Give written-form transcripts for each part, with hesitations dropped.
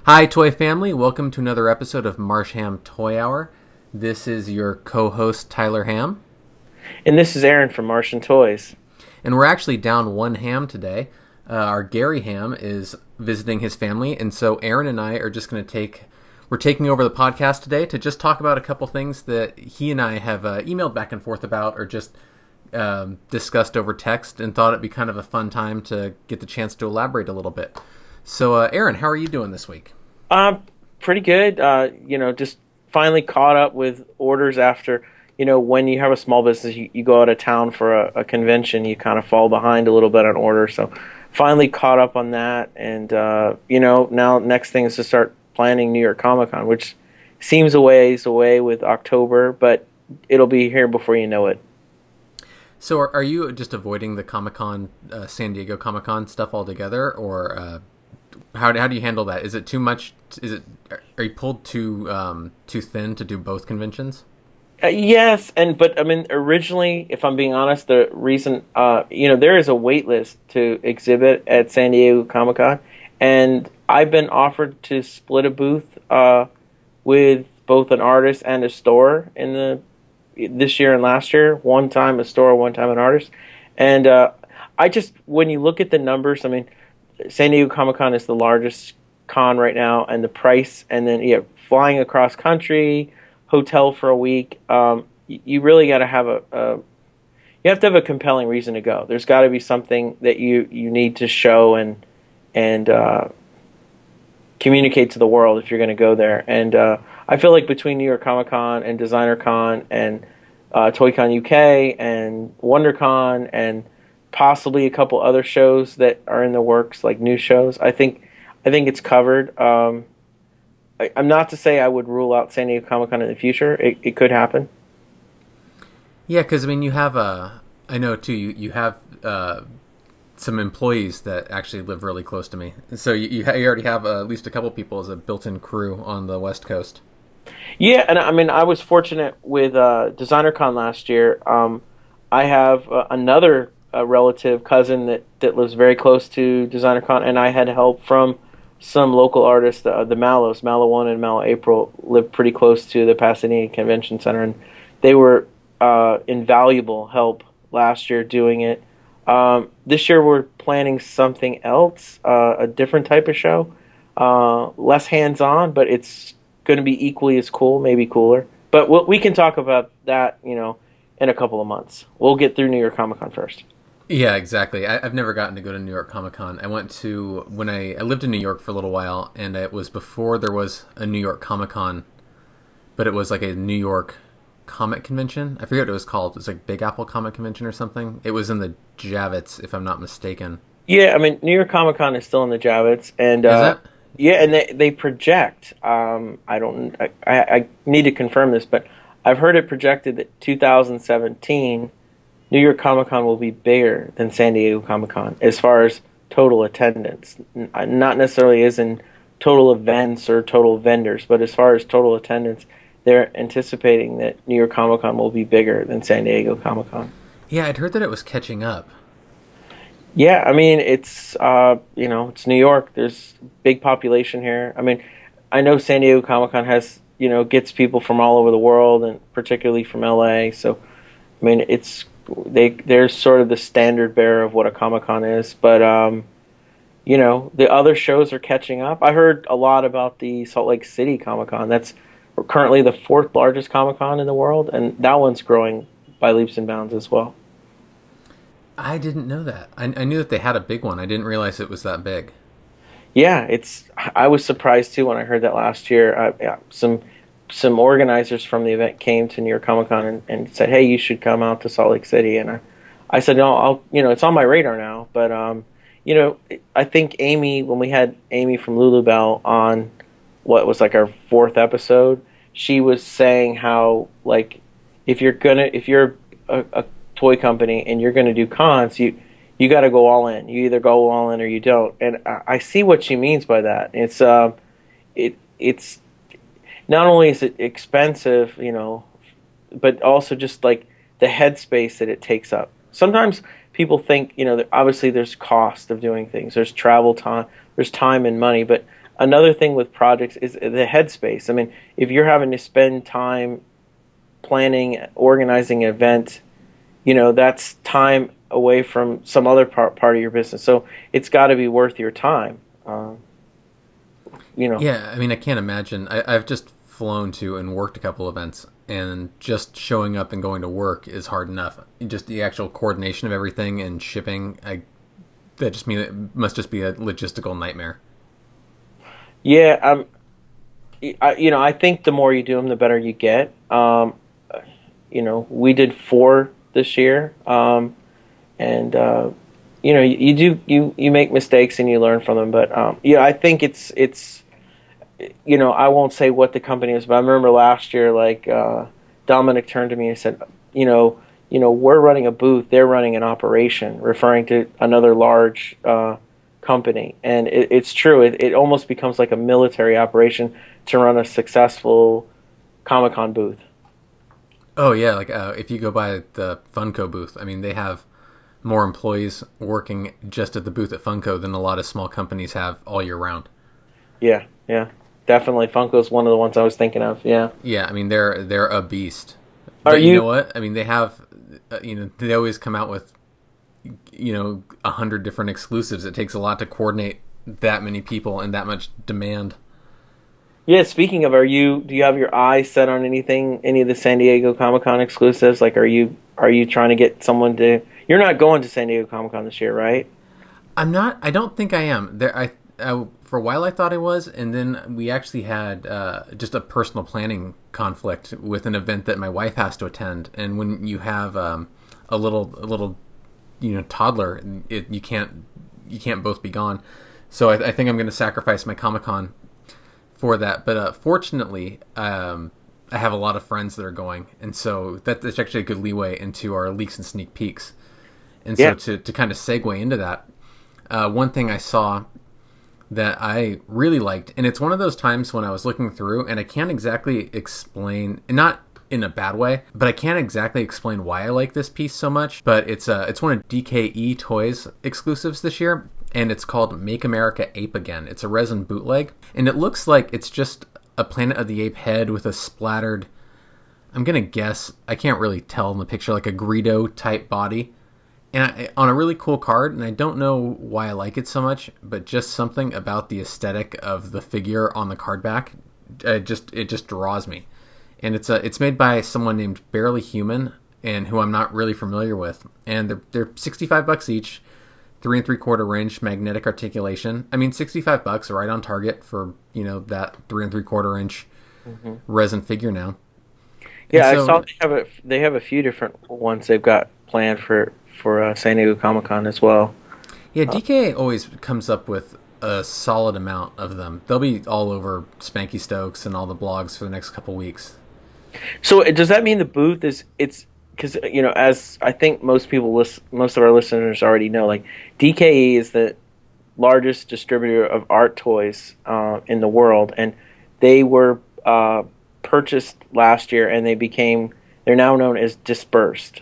Hi, Toy Family. Welcome to another episode of Marsham Toy Hour. This is your co-host, Tyler Ham. And this is Aaron from Martian Toys. And we're actually down one Ham today. Our Gary Ham is visiting his family, and so Aaron and I are just going to we're taking over the podcast today to just talk about a couple things that he and I have emailed back and forth about or just discussed over text, and thought it'd be kind of a fun time to get the chance to elaborate a little bit. So, Aaron, how are you doing this week? Pretty good. Just finally caught up with orders after, when you have a small business, you go out of town for a convention, you kind of fall behind a little bit on orders. So finally caught up on that. And, now next thing is to start planning New York Comic Con, which seems a ways away with October, but it'll be here before you know it. So are you just avoiding the Comic-Con, San Diego Comic-Con stuff altogether, or how do you handle that? Is it too much? Are you pulled too thin to do both conventions? Yes, but I mean, originally, if I'm being honest, the reason, there is a wait list to exhibit at San Diego Comic Con, and I've been offered to split a booth with both an artist and a store this year and last year. One time a store, one time an artist, and when you look at the numbers, I mean, San Diego Comic Con is the largest con right now, and the price, and then flying across country, hotel for a week. You really got to have you have to have a compelling reason to go. There's got to be something that you need to show and communicate to the world if you're going to go there. And I feel like between New York Comic Con and Designer Con and ToyCon UK and WonderCon and possibly a couple other shows that are in the works, like new shows, I think it's covered. I'm not to say I would rule out San Diego Comic Con in the future. It could happen. Yeah, because I mean, you have I know too. You have some employees that actually live really close to me, so you already have at least a couple people as a built-in crew on the West Coast. Yeah, and I mean, I was fortunate with Designer Con last year. I have another relative cousin that lives very close to Designer Con, and I had help from some local artists. The Mallows, Mallow 1 and Mallow April, live pretty close to the Pasadena Convention Center, and they were invaluable help last year doing it. This year we're planning something else, a different type of show, less hands-on, but it's going to be equally as cool, maybe cooler. But we can talk about that, in a couple of months. We'll get through New York Comic Con first. Yeah, exactly. I've never gotten to go to New York Comic Con. I went to when I lived in New York for a little while, and it was before there was a New York Comic Con, but it was like a New York comic convention. I forget what it was called. It was like Big Apple Comic Convention or something. It was in the Javits, if I'm not mistaken. Yeah, I mean, New York Comic Con is still in the Javits, and Is it? yeah, and they project. I need to confirm this, but I've heard it projected that 2017 New York Comic Con will be bigger than San Diego Comic Con as far as total attendance. Not necessarily as in total events or total vendors, but as far as total attendance, they're anticipating that New York Comic Con will be bigger than San Diego Comic Con. Yeah, I'd heard that it was catching up. Yeah, I mean, it's it's New York. There's big population here. I mean, I know San Diego Comic Con has, gets people from all over the world, and particularly from LA. So, I mean, they're sort of the standard bearer of what a Comic Con is. But the other shows are catching up. I heard a lot about the Salt Lake City Comic Con. That's currently the fourth largest Comic Con in the world, and that one's growing by leaps and bounds as well. I didn't know that. I knew that they had a big one. I didn't realize it was that big. Yeah, I was surprised too when I heard that last year. Some organizers from the event came to New York Comic Con and said, "Hey, you should come out to Salt Lake City." And I said, "No, it's on my radar now." But I think when we had Amy from Lulubelle on, what was like our fourth episode, she was saying how, like, if you're a toy company and you're gonna do cons, you got to go all in. You either go all in or you don't. And I see what she means by that. It's not only is it expensive, but also just like the headspace that it takes up. Sometimes people think, obviously there's cost of doing things. There's travel time, there's time and money, but another thing with projects is the headspace. I mean, if you're having to spend time planning, organizing an event, that's time away from some other part of your business. So it's got to be worth your time. You know. Yeah, I mean, I can't imagine. I've just flown to and worked a couple events, and just showing up and going to work is hard enough. Just the actual coordination of everything and shipping, that just mean it must just be a logistical nightmare. Yeah, I think the more you do them, the better you get. We did 4 this year, and you make mistakes and you learn from them. But I think it's I won't say what the company is, but I remember last year, like Dominic turned to me and said, we're running a booth, they're running an operation, referring to another large company, and it's true. It almost becomes like a military operation to run a successful Comic-Con booth. Oh yeah, like if you go by the Funko booth, I mean, they have more employees working just at the booth at Funko than a lot of small companies have all year round. Yeah, yeah, definitely. Funko's one of the ones I was thinking of. Yeah, yeah. I mean, they're a beast. Are But you? you know what? I mean, they have, they always come out with, 100 different exclusives. It takes a lot to coordinate that many people and that much demand. Yeah. Speaking of, do you have your eye set on anything? Any of the San Diego Comic-Con exclusives? Like, are you trying to get someone to? You're not going to San Diego Comic-Con this year, right? I'm not. I don't think I am. For a while I thought I was, and then we actually had just a personal planning conflict with an event that my wife has to attend. And when you have a little toddler, you can't both be gone. So I think I'm going to sacrifice my Comic-Con for that. But fortunately, I have a lot of friends that are going, and so that's actually a good leeway into our leaks and sneak peeks. And so to kind of segue into that, one thing I saw that I really liked, and it's one of those times when I was looking through and I can't exactly explain, not in a bad way, but I can't exactly explain why I like this piece so much, but it's one of DKE Toys exclusives this year, and it's called Make America Ape Again. It's a resin bootleg, and it looks like it's just a Planet of the Ape head with a splattered, I'm gonna guess, I can't really tell in the picture, like a Greedo type body. And on a really cool card, and I don't know why I like it so much, but just something about the aesthetic of the figure on the card back, it just draws me. And it's made by someone named Barely Human, and who I'm not really familiar with. And they're $65 each, 3 3/4 inch magnetic articulation. I mean, $65 right on target for that 3 3/4 inch resin figure now. Yeah, And I saw they have a few different ones they've got planned for San Diego Comic-Con as well. Yeah, DK always comes up with a solid amount of them. They'll be all over Spanky Stokes and all the blogs for the next couple weeks. So does that mean the booth it's because as I think most of our listeners already know, like DKE is the largest distributor of art toys in the world, and they were purchased last year, and they're now known as Dispersed.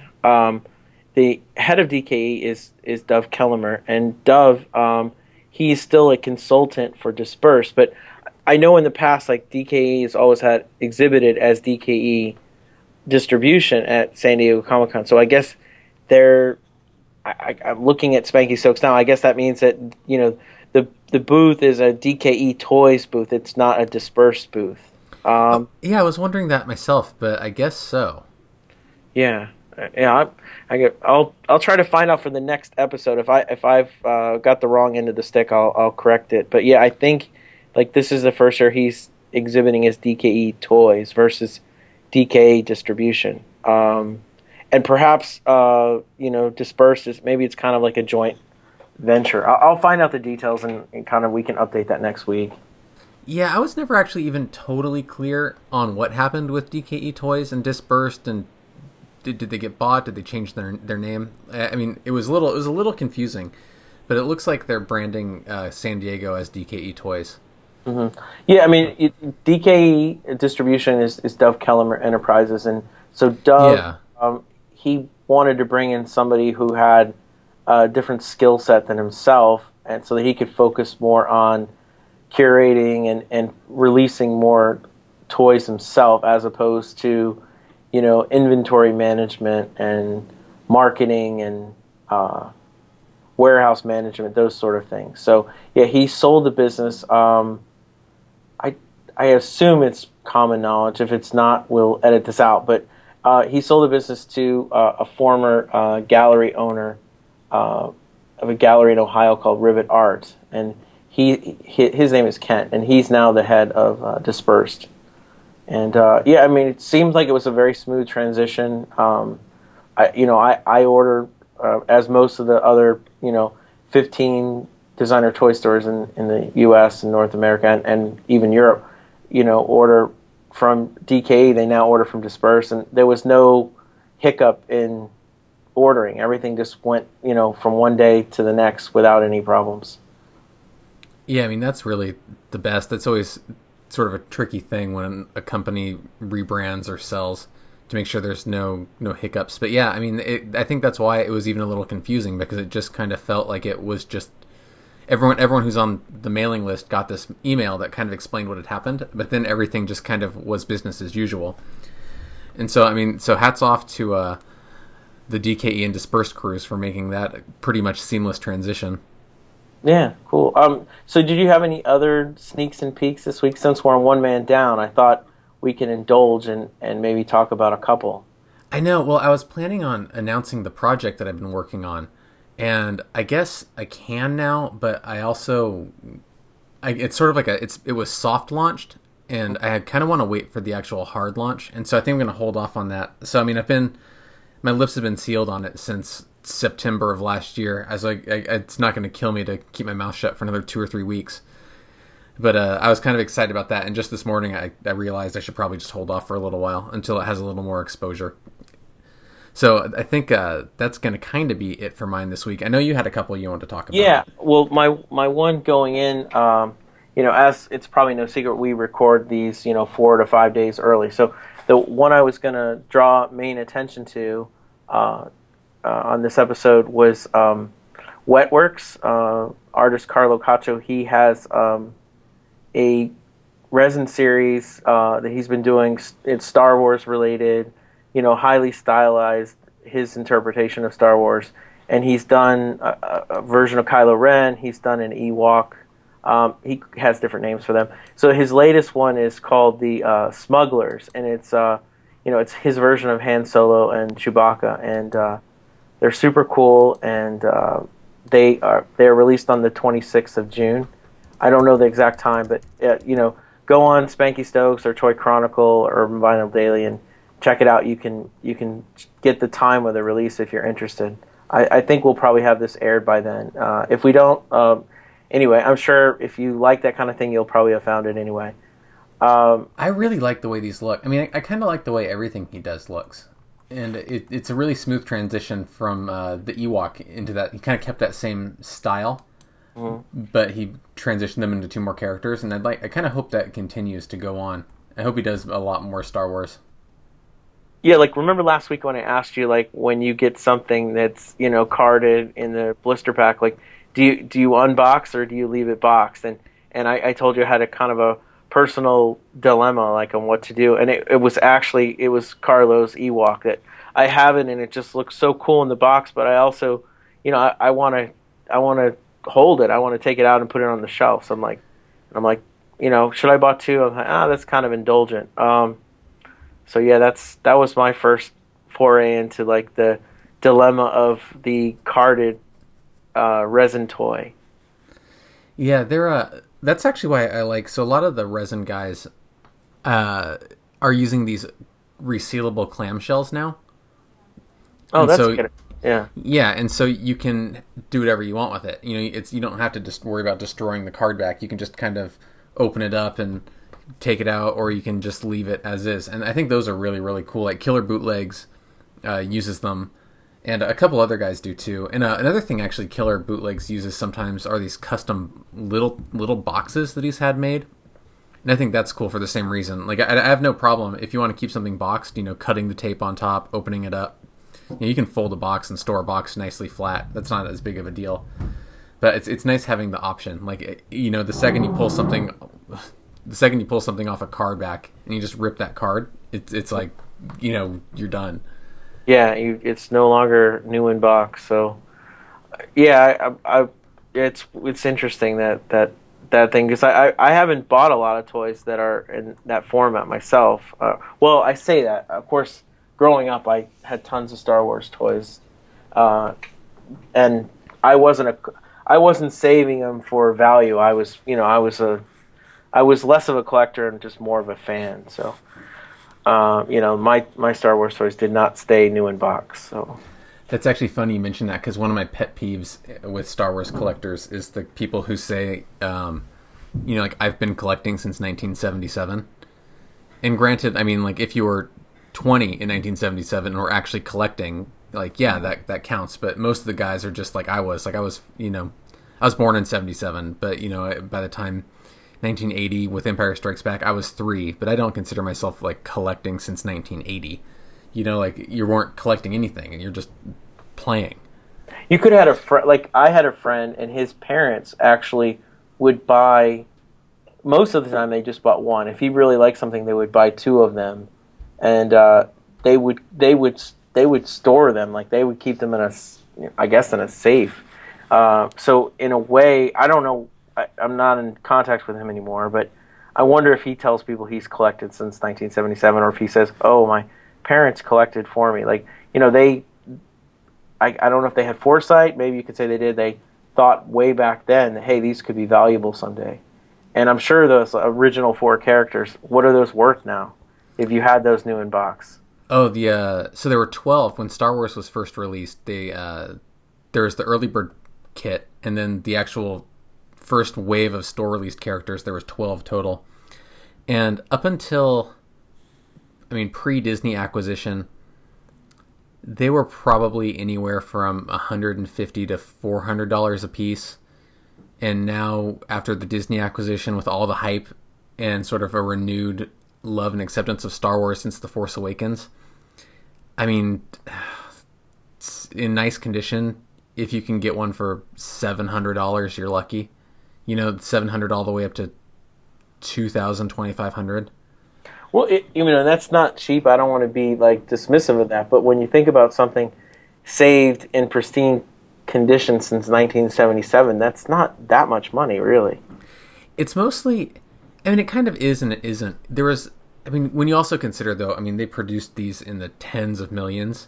The head of DKE is Dov Kellemer, and Dov, he's still a consultant for Dispersed, but I know in the past, like, DKE has always had exhibited as DKE distribution at San Diego Comic-Con. So I guess I'm looking at Spanky Stokes now. I guess that means that the booth is a DKE Toys booth. It's not a Dispersed booth. Yeah, I was wondering that myself, but I guess so. Yeah. Yeah, I'll try to find out for the next episode. If I've got the wrong end of the stick, I'll correct it. But yeah, I think like this is the first year he's exhibiting as DKE Toys versus DKE Distribution. And perhaps Dispersed is maybe it's kind of like a joint venture. I'll find out the details and kind of we can update that next week. Yeah, I was never actually even totally clear on what happened with DKE Toys and Dispersed, and did they get bought? Did they change their name? I mean, it was a little confusing, but it looks like they're branding San Diego as DKE Toys. Mm-hmm. Yeah, I mean, DKE Distribution is Dov Kellemer Enterprises, and so Dov, he wanted to bring in somebody who had a different skill set than himself, and so that he could focus more on curating and releasing more toys himself, as opposed to, inventory management and marketing and warehouse management, those sort of things. So yeah, he sold the business. I assume it's common knowledge. If it's not, we'll edit this out. But he sold the business to a former gallery owner of a gallery in Ohio called Rivet Art, and his name is Kent, and he's now the head of Dispersed. And yeah, I mean, it seems like it was a very smooth transition. I order as most of the other 15 designer toy stores in the U.S. and North America and even Europe, order from DKE. They now order from Disperse, and there was no hiccup in ordering. Everything just went, from one day to the next without any problems. Yeah, I mean, that's really the best. That's always sort of a tricky thing when a company rebrands or sells, to make sure there's no hiccups. But yeah, I mean, I think that's why it was even a little confusing, because it just kind of felt like it was just everyone who's on the mailing list got this email that kind of explained what had happened, but then everything just kind of was business as usual. And so, I mean, so hats off to the DKE and Dispersed crews for making that pretty much seamless transition. Yeah, cool. So did you have any other sneaks and peeks this week? Since we're on one man down, I thought we can indulge and maybe talk about a couple. I know. Well, I was planning on announcing the project that I've been working on, and I guess I can now, but I also, it's sort of like it was soft launched, and I kind of want to wait for the actual hard launch, and so I think I'm going to hold off on that. So, I mean, my lips have been sealed on it since September of last year. I was like, it's not going to kill me to keep my mouth shut for another 2 or 3 weeks. But I was kind of excited about that, and just this morning I realized I should probably just hold off for a little while until it has a little more exposure. So I think that's going to kind of be it for mine this week. I know you had a couple you wanted to talk about. Yeah, well, my one going in, as it's probably no secret, we record these 4 to 5 days early. So the one I was going to draw main attention to on this episode was Wetworks. Artist Carlo Caccio, he has a resin series that he's been doing. It's Star Wars related, highly stylized, his interpretation of Star Wars. And he's done a version of Kylo Ren. He's done an Ewok. He has different names for them. So his latest one is called the Smugglers, and it's it's his version of Han Solo and Chewbacca, and they're super cool. And they're released on the 26th of June. I don't know the exact time, but go on Spanky Stokes or Toy Chronicle or Urban Vinyl Daily and check it out. You can get the time of the release if you're interested. I think we'll probably have this aired by then. If we don't, anyway, I'm sure if you like that kind of thing, you'll probably have found it anyway. I really like the way these look. I mean, I kind of like the way everything he does looks. And it's a really smooth transition from the Ewok into that. He kind of kept that same style, but he transitioned them into 2 more characters. And I kind of hope that continues to go on. I hope he does a lot more Star Wars. Yeah, like remember last week when I asked you, like when you get something that's carded in the blister pack, like do you unbox or do you leave it boxed? And I told you I had a kind of a personal dilemma, like on what to do, and it was Carlo's Ewok that I have it, and it just looks so cool in the box. But I also, I want to hold it. I want to take it out and put it on the shelf. So I'm like, should I buy 2? I'm like, that's kind of indulgent. So yeah, that was my first foray into like the dilemma of the carded resin toy. Yeah, that's actually why I like. So a lot of the resin guys are using these resealable clamshells now. Oh, and that's good. Yeah. Yeah, and so you can do whatever you want with it. You don't have to just worry about destroying the card back. You can just kind of open it up and take it out, or you can just leave it as is. And I think those are really, really cool. Like Killer Bootlegs uses them, and a couple other guys do too. And another thing actually Killer Bootlegs uses sometimes are these custom little boxes that he's had made. And I think that's cool for the same reason. Like I have no problem if you want to keep something boxed, cutting the tape on top, opening it up. You can fold a box and store a box nicely flat. That's not as big of a deal. But it's nice having the option. Like, you know, the second you pull something off a card back and you just rip that card, it's like, you know, you're done. Yeah, it's no longer new in box. So yeah, it's interesting that thing, because I haven't bought a lot of toys that are in that format myself. Well, I say that, of course, growing up I had tons of Star Wars toys, and I wasn't saving them for value. I was less of a collector and just more of a fan. So my Star Wars toys did not stay new in box. So that's actually funny you mentioned that, because one of my pet peeves with Star Wars collectors is the people who say, like, I've been collecting since 1977. And granted, I mean, like, if you were 20 in 1977 and were actually collecting, like, yeah, that counts. But most of the guys are just like I was. Like, I was born in 77, but, by the time 1980 with Empire Strikes Back, I was 3, but I don't consider myself, like, collecting since 1980. Like, you weren't collecting anything and you're just playing. You could have had a friend, like I had a friend, and his parents actually would buy, most of the time they just bought one. If he really liked something, they would buy 2 of them, and they would store them, like they would keep them in a safe. So in a way, I don't know, I'm not in contact with him anymore, but I wonder if he tells people he's collected since 1977, or if he says, "Oh, my parents collected for me." Like, I don't know if they had foresight. Maybe you could say they did. They thought way back then that, hey, these could be valuable someday. And I'm sure those original 4 characters, what are those worth now if you had those new in box? Oh, so there were 12 when Star Wars was first released. There was the early bird kit, and then the actual first wave of store released characters, there was 12 total. And up until, pre-Disney acquisition, they were probably anywhere from $150 to $400 a piece. And now, after the Disney acquisition, with all the hype and sort of a renewed love and acceptance of Star Wars since The Force Awakens, in nice condition, if you can get one for $700, you're lucky. $700 all the way up to $2,000, $2,500. Well, that's not cheap. I don't want to be like dismissive of that, but when you think about something saved in pristine condition since 1977, that's not that much money, really. It's mostly, it kind of is and it isn't. There was, when you also consider, though, they produced these in the tens of millions.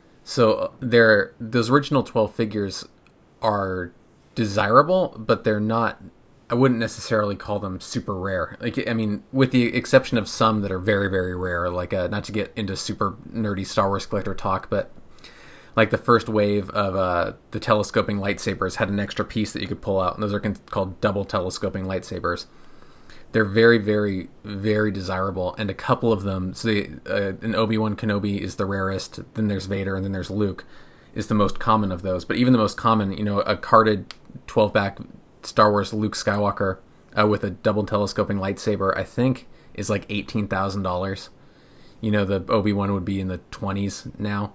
So those original 12 figures are desirable, but they're not, I wouldn't necessarily call them super rare. Like, with the exception of some that are very, very rare, like, not to get into super nerdy Star Wars collector talk, but like the first wave of the telescoping lightsabers had an extra piece that you could pull out, and those are called double telescoping lightsabers. They're very, very, very desirable, and a couple of them, so an Obi-Wan Kenobi is the rarest, then there's Vader, and then there's Luke, is the most common of those. But even the most common, a carded 12-back Star Wars Luke Skywalker with a double telescoping lightsaber, I think, is like $18,000. The Obi-Wan would be in the 20s now.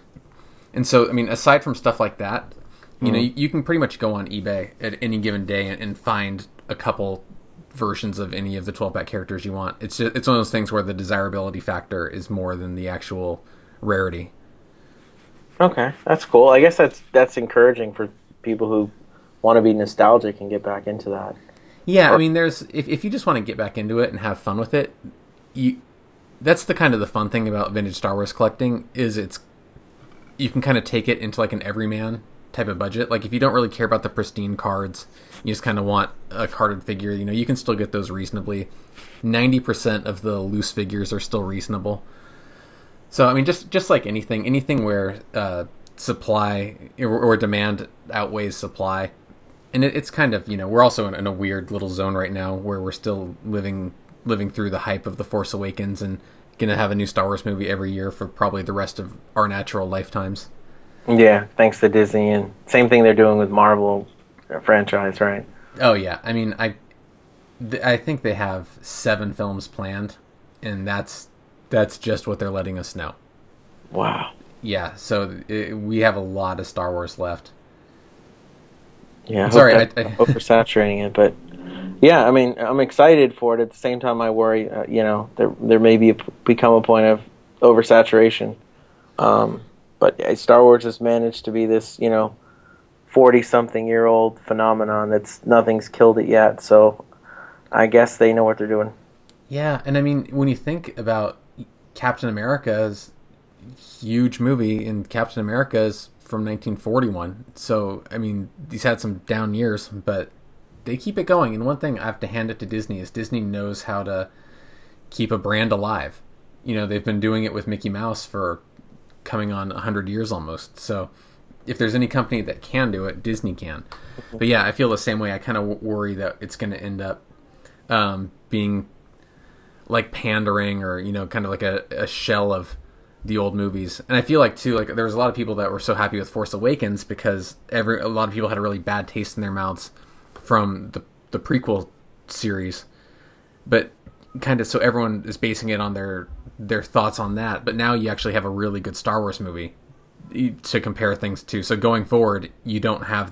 And so, aside from stuff like that, you can pretty much go on eBay at any given day and find a couple versions of any of the 12-back characters you want. It's one of those things where the desirability factor is more than the actual rarity. Okay, that's cool. I guess that's encouraging for people who want to be nostalgic and get back into that. Yeah, there's if you just want to get back into it and have fun with it, that's the kind of the fun thing about vintage Star Wars collecting is you can kind of take it into like an everyman type of budget. Like, if you don't really care about the pristine cards, you just kind of want a carded figure, you can still get those reasonably. 90% of the loose figures are still reasonable. So, just like anything where supply or demand outweighs supply. And it's kind of, we're also in a weird little zone right now where we're still living through the hype of The Force Awakens and going to have a new Star Wars movie every year for probably the rest of our natural lifetimes. Yeah, thanks to Disney, and same thing they're doing with Marvel franchise, right? Oh yeah, I think they have 7 films planned, and that's just what they're letting us know. Wow. Yeah, so we have a lot of Star Wars left. Yeah, I hope Sorry, that's not oversaturating it, but yeah, I mean, I'm excited for it. At the same time, I worry, there may become a point of oversaturation. Um, but Star Wars has managed to be this, 40-something-year-old phenomenon that's nothing's killed it yet. So I guess they know what they're doing. yeah, and I mean, when you think about Captain America's huge movie, and Captain America is from 1941, so I mean, he's had some down years, but they keep it going. And one thing I have to hand it to Disney is Disney knows how to keep a brand alive. They've been doing it with Mickey Mouse for coming on 100 years almost. So if there's any company that can do it, Disney can. But yeah, I feel the same way. I kind of worry that it's going to end up being like pandering, or kind of like a shell of the old movies. And I feel like too, like there was a lot of people that were so happy with Force Awakens because a lot of people had a really bad taste in their mouths from the prequel series, but kind of so everyone is basing it on their thoughts on that. But now you actually have a really good Star Wars movie to compare things to. So going forward, you don't have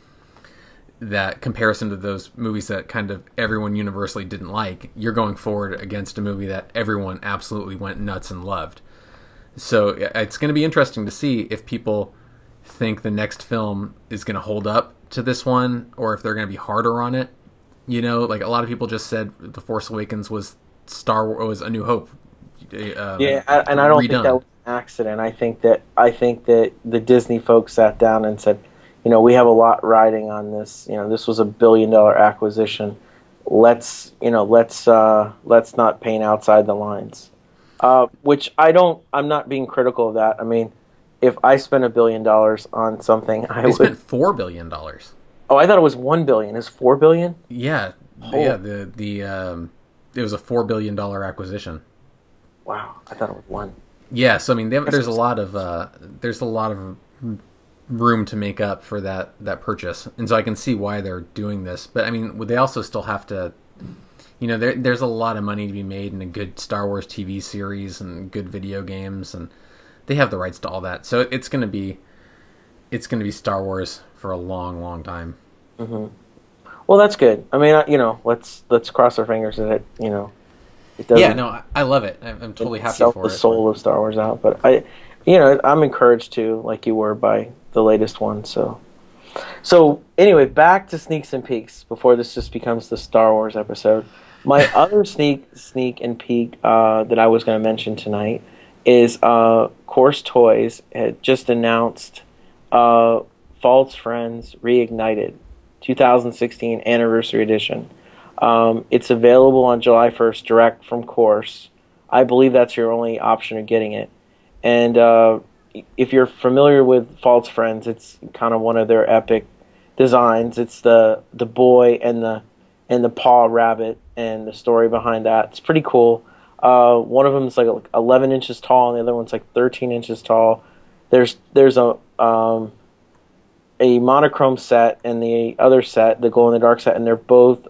that comparison to those movies that kind of everyone universally didn't like. You're going forward against a movie that everyone absolutely went nuts and loved. So it's going to be interesting to see if people think the next film is going to hold up to this one, or if they're going to be harder on it. Like a lot of people just said The Force Awakens was A New Hope. Yeah, and I don't think that was an accident. I think that the Disney folks sat down and said, we have a lot riding on this. This was $1 billion acquisition. Let's not paint outside the lines. Which I'm not being critical of that. I mean, if I spent $1 billion on something, I would spent $4 billion. Oh, I thought it was $1 billion. Is $4 billion? Yeah, yeah. It was a $4 billion acquisition. Wow, I thought it was one. Yeah, so I mean, there's a lot of room to make up for that purchase, and so I can see why they're doing this. But I mean, they also still have to. There's a lot of money to be made in a good Star Wars TV series and good video games, and they have the rights to all that. So it's gonna be Star Wars for a long, long time. Mm-hmm. Well, that's good. I mean, let's cross our fingers that it doesn't. Yeah, no, I love it. I'm totally happy for it. The soul of Star Wars out, but I'm encouraged too, like you were by the latest one. So anyway, back to sneaks and peeks before this just becomes the Star Wars episode. My other sneak and peek that I was going to mention tonight is Course Toys had just announced False Friends Reignited 2016 Anniversary Edition. It's available on July 1st direct from Course. I believe that's your only option of getting it. And if you're familiar with False Friends, it's kind of one of their epic designs. It's the boy and the paw rabbit, and the story behind that. It's pretty cool. One of them is like 11 inches tall, and the other one's like 13 inches tall. There's a monochrome set and the other set, the glow in the dark set, and they're both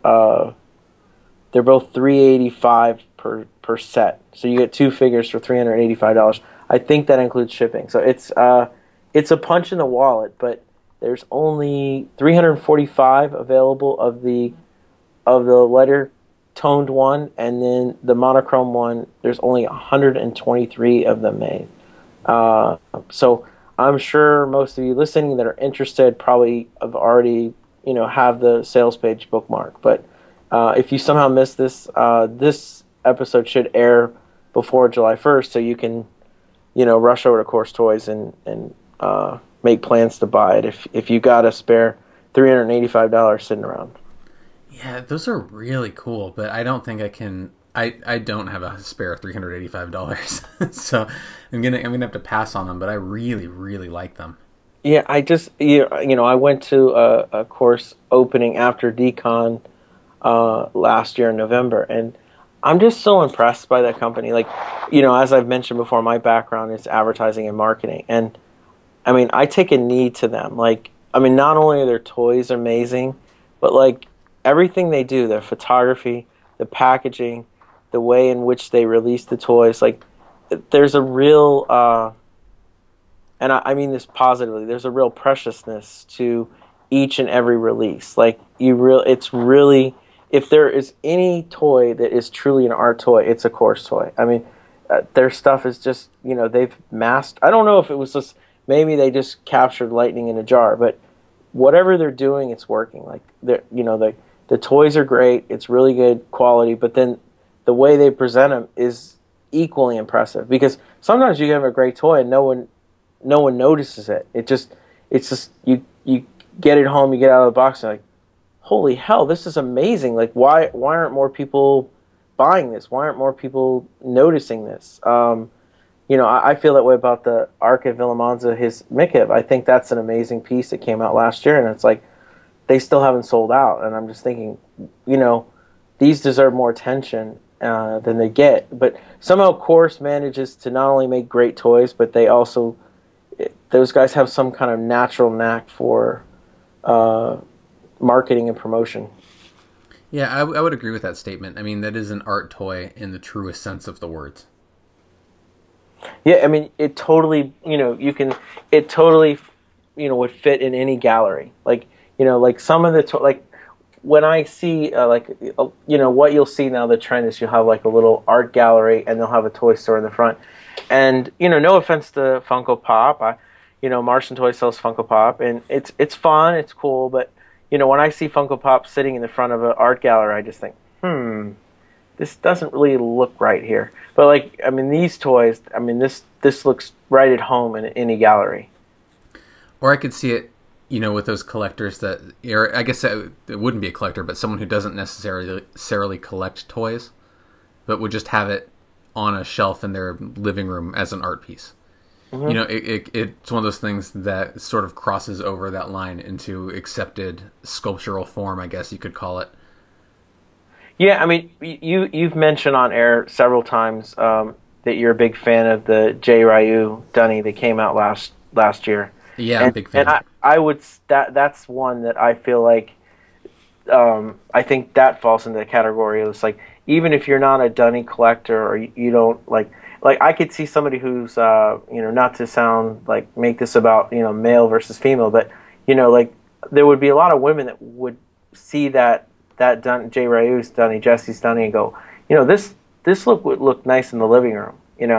$385 per set. So you get two figures for $385. I think that includes shipping. So it's a punch in the wallet, but there's only 345 available of the letter toned one, and then the monochrome one, there's only 123 of them made. So I'm sure most of you listening that are interested probably have already, have the sales page bookmarked. But if you somehow missed this, this episode should air before July 1st, so you can, rush over to Course Toys and make plans to buy it if you got a spare $385 sitting around. Yeah, those are really cool, but I don't think I can. I don't have a spare $385, so I'm gonna have to pass on them. But I really, really like them. Yeah, I went to a course opening after DCon last year in November, and I'm just so impressed by that company. Like, as I've mentioned before, my background is advertising and marketing, and I mean, I take a knee to them. Like, I mean, not only are their toys amazing, but like everything they do, their photography, the packaging, the way in which they release the toys, like there's a real, and I mean this positively, there's a real preciousness to each and every release. Like it's really, if there is any toy that is truly an art toy, it's a Course toy. I mean, their stuff is just, they've masked. I don't know if it was just, maybe they just captured lightning in a jar, but whatever they're doing, it's working. Like the toys are great. It's really good quality, but then the way they present them is equally impressive, because sometimes you have a great toy and no one notices it. It's just you get it home, you get out of the box, and like, holy hell, this is amazing. Like, why aren't more people buying this? Why aren't more people noticing this? I feel that way about the Arc of Villamanza, his Mikhev. I think that's an amazing piece that came out last year, and it's like they still haven't sold out. And I'm just thinking, these deserve more attention than they get. But somehow Course manages to not only make great toys, but they also, those guys have some kind of natural knack for marketing and promotion. Yeah, I would agree with that statement. I mean, that is an art toy in the truest sense of the words. Yeah, I mean, it totally, it totally, would fit in any gallery. Like, like some of the, like when I see, what you'll see now, the trend is you'll have like a little art gallery and they'll have a toy store in the front. And, no offense to Funko Pop, Martian Toy sells Funko Pop, and it's fun, it's cool, but, when I see Funko Pop sitting in the front of an art gallery, I just think, this doesn't really look right here. But like, I mean, these toys, I mean, this looks right at home in any gallery. Or I could see it, with those collectors that, I guess it wouldn't be a collector, but someone who doesn't necessarily collect toys, but would just have it on a shelf in their living room as an art piece. Mm-hmm. It's one of those things that sort of crosses over that line into accepted sculptural form, I guess you could call it. Yeah, I mean, you've mentioned on air several times that you're a big fan of the J. Ryu Dunny that came out last year. Yeah, I'm a big fan. And I would that's one that I feel like I think that falls into the category of, it's like, even if you're not a Dunny collector or you don't like I could see somebody who's not to sound like make this about male versus female, but like there would be a lot of women that would see that J. Ryu's Dunny, Jesse's Dunny, and go, this would look nice in the living room.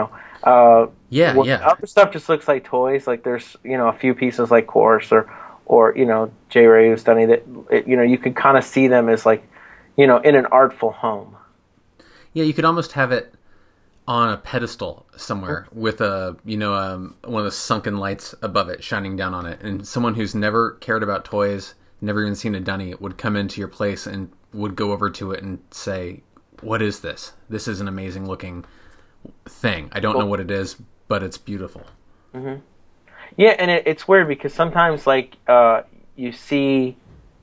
Yeah. Other stuff just looks like toys. Like there's a few pieces like Course or J. Ryu's Dunny that you could kind of see them as like in an artful home. Yeah, you could almost have it on a pedestal somewhere with one of the sunken lights above it shining down on it, and someone who's never cared about toys, never even seen a Dunny, would come into your place and would go over to it and say, what is this? This is an amazing looking thing. I don't know what it is, but it's beautiful. Mm-hmm. Yeah, and it's weird because sometimes like you see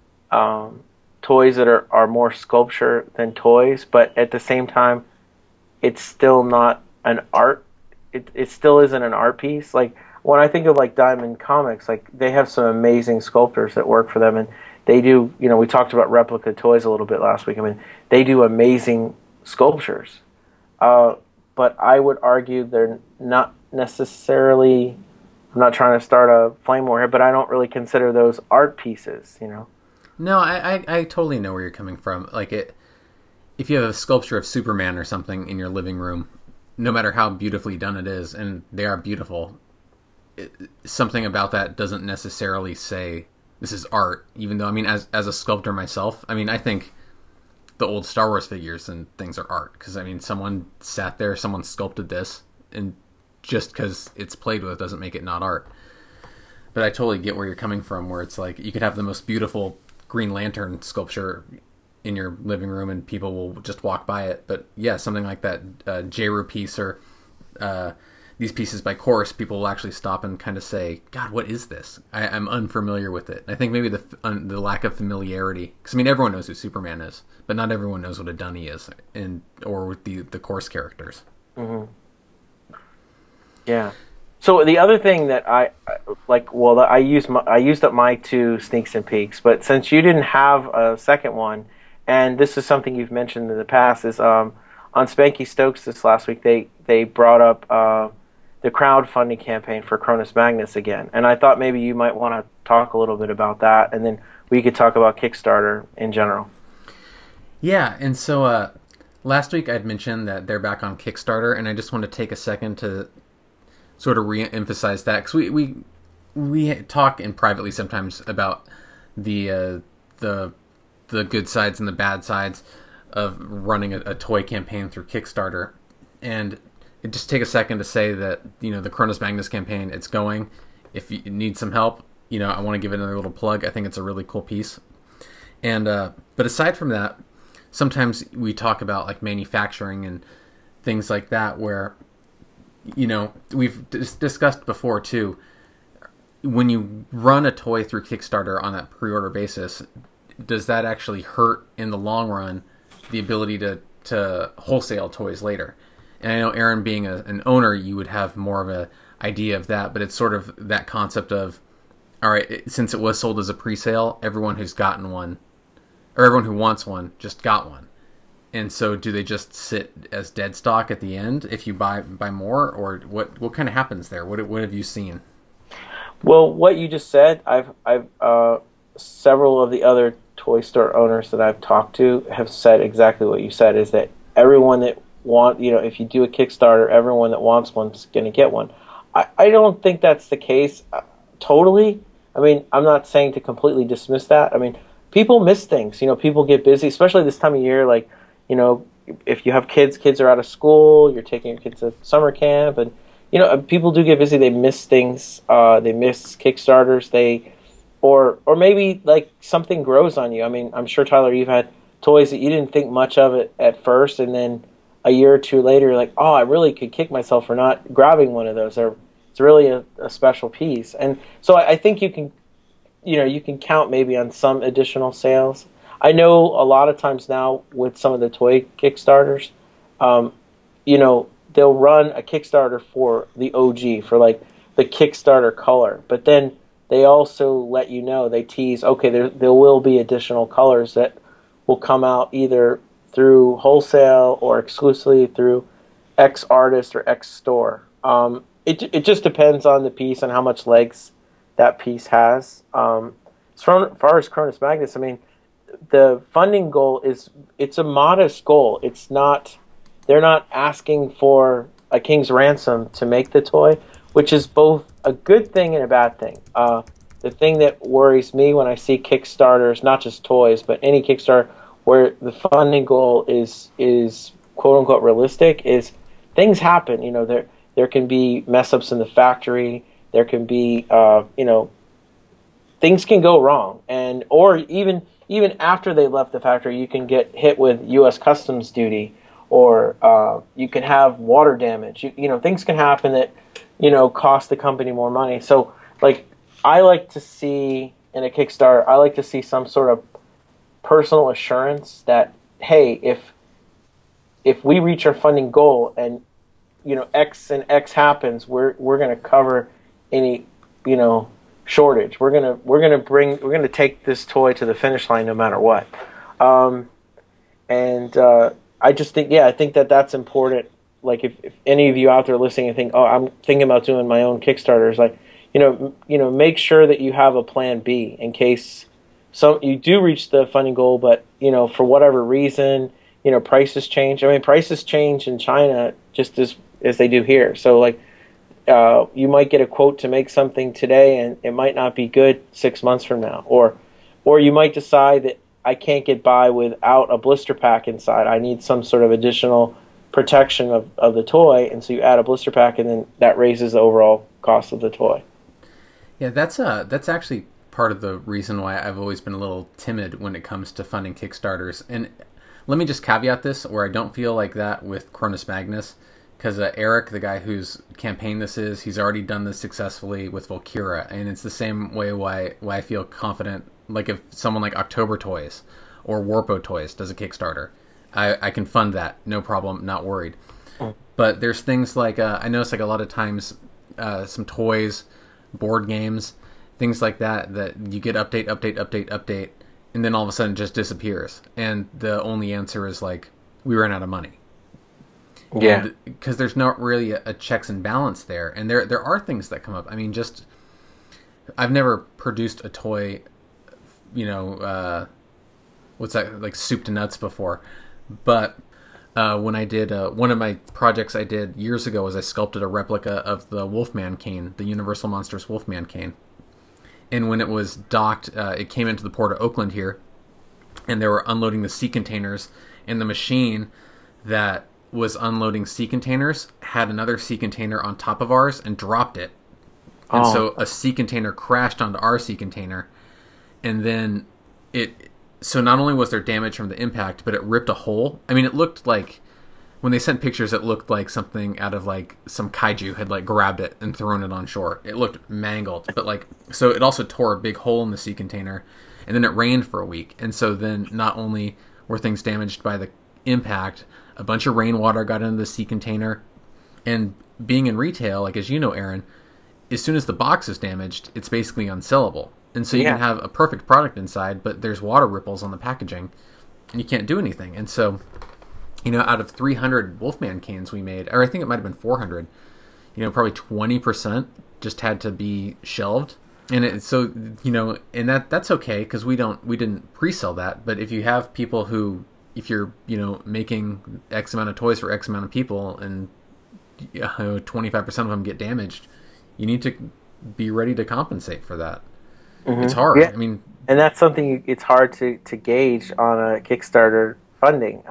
toys that are more sculpture than toys, but at the same time it's still not an art. It still isn't an art piece. Like when I think of like Diamond Comics, like they have some amazing sculptors that work for them, and they do. We talked about replica toys a little bit last week. I mean, they do amazing sculptures, but I would argue they're not necessarily. I'm not trying to start a flame war here, but I don't really consider those art pieces. No, I totally know where you're coming from. Like if you have a sculpture of Superman or something in your living room, no matter how beautifully done it is, and they are beautiful, something about that doesn't necessarily say this is art, even though, I mean, as a sculptor myself, I mean, I think the old Star Wars figures and things are art, because, I mean, someone sat there, someone sculpted this, and just because it's played with doesn't make it not art. But I totally get where you're coming from, where it's like, you could have the most beautiful Green Lantern sculpture in your living room and people will just walk by it. But yeah, something like that J-Ru piece or these pieces by Course, people will actually stop and kind of say, God, what is this? I'm unfamiliar with it. I think maybe the lack of familiarity, because I mean, everyone knows who Superman is, but not everyone knows what a Dunny is, or with the Course characters. Mm-hmm. Yeah. So the other thing that I used up my 2 sneaks and peeks, but since you didn't have a second one, and this is something you've mentioned in the past, is on Spanky Stokes this last week, they brought up the crowdfunding campaign for Cronus Magnus again, and I thought maybe you might want to talk a little bit about that, and then we could talk about Kickstarter in general. Yeah, and so last week I'd mentioned that they're back on Kickstarter, and I just want to take a second to sort of re-emphasize that, because we talk in privately sometimes about the good sides and the bad sides of running a toy campaign through Kickstarter, and just take a second to say that the Cronus Magnus campaign, it's going. If you need some help, I want to give it another little plug. I think it's a really cool piece. And but aside from that, sometimes we talk about like manufacturing and things like that, where we've discussed before too. When you run a toy through Kickstarter on that pre-order basis, does that actually hurt in the long run the ability to wholesale toys later? And I know, Aaron, being an owner, you would have more of a idea of that, but it's sort of that concept of, all right, since it was sold as a pre-sale, everyone who's gotten one, or everyone who wants one, just got one. And so do they just sit as dead stock at the end if you buy more, or what kind of happens there? What have you seen? Well, what you just said, I've several of the other toy store owners that I've talked to have said exactly what you said, is that everyone that if you do a Kickstarter, everyone that wants one's going to get one. I don't think that's the case totally. I mean, I'm not saying to completely dismiss that. I mean, people miss things. People get busy, especially this time of year. Like, if you have kids are out of school, you're taking your kids to summer camp, and people do get busy. They miss things. They miss Kickstarters. Or maybe like something grows on you. I mean, I'm sure, Tyler, you've had toys that you didn't think much of it at first, and then a year or two later, you're like, oh, I really could kick myself for not grabbing one of those. It's really a special piece. And so I think you can count maybe on some additional sales. I know a lot of times now with some of the toy Kickstarters, they'll run a Kickstarter for the OG, for like the Kickstarter color. But then they also let they tease, okay, there will be additional colors that will come out either through wholesale or exclusively through X artist or X store. It just depends on the piece and how much legs that piece has. As far as Cronus Magnus, I mean, the funding goal it's a modest goal. They're not asking for a king's ransom to make the toy, which is both a good thing and a bad thing. The thing that worries me when I see Kickstarters, not just toys, but any Kickstarter where the funding goal is quote unquote realistic, is things happen. There can be mess ups in the factory. There can be things can go wrong, or even after they left the factory, you can get hit with U.S. Customs duty, or you can have water damage. Things can happen that cost the company more money. So like, I like to see in a Kickstarter, I like to see some sort of personal assurance that, hey, if we reach our funding goal and X and X happens, we're going to cover any shortage. We're going to take this toy to the finish line no matter what. I just think, I think that's important. Like if any of you out there listening and think, oh, I'm thinking about doing my own Kickstarters, like make sure that you have a plan B in case you do reach the funding goal, but for whatever reason, prices change. I mean, prices change in China just as they do here. So like, you might get a quote to make something today, and it might not be good 6 months from now, or you might decide that I can't get by without a blister pack inside. I need some sort of additional protection of the toy, and so you add a blister pack, and then that raises the overall cost of the toy. Yeah, that's actually part of the reason why I've always been a little timid when it comes to funding Kickstarters. And let me just caveat this, where I don't feel like that with Cronus Magnus, because Eric, the guy whose campaign this is, he's already done this successfully with Volcura, and it's the same way why I feel confident. Like if someone like October Toys or Warpo Toys does a Kickstarter, I can fund that, no problem, not worried. But there's things like, I notice like a lot of times some toys, board games, things like that you get update, and then all of a sudden it just disappears. And the only answer is like, we ran out of money. Yeah. Because there's not really a checks and balance there. And there are things that come up. I mean, just I've never produced a toy, what's that, like soup to nuts before. But when I did one of my projects I did years ago was I sculpted a replica of the Wolfman cane, the Universal Monsters Wolfman cane. And when it was docked, it came into the port of Oakland here, and they were unloading the sea containers, and the machine that was unloading sea containers had another sea container on top of ours and dropped it. And so a sea container crashed onto our sea container, and then so not only was there damage from the impact, but it ripped a hole. I mean, it looked like, when they sent pictures, it looked like something out of like some kaiju had like grabbed it and thrown it on shore. It looked mangled, but like, so it also tore a big hole in the sea container, and then it rained for a week. And so then not only were things damaged by the impact, a bunch of rainwater got into the sea container. And being in retail, like, as you know, Aaron, as soon as the box is damaged, it's basically unsellable. And so you can have a perfect product inside, but there's water ripples on the packaging, and you can't do anything. And so, out of 300 Wolfman canes we made, or I think it might have been 400, probably 20% just had to be shelved. And and that's okay, because we didn't pre-sell that. But if you have people who, if you're, making X amount of toys for X amount of people, and 25% of them get damaged, you need to be ready to compensate for that. Mm-hmm. It's hard. Yeah. I mean, and that's something it's hard to gauge on a Kickstarter funding.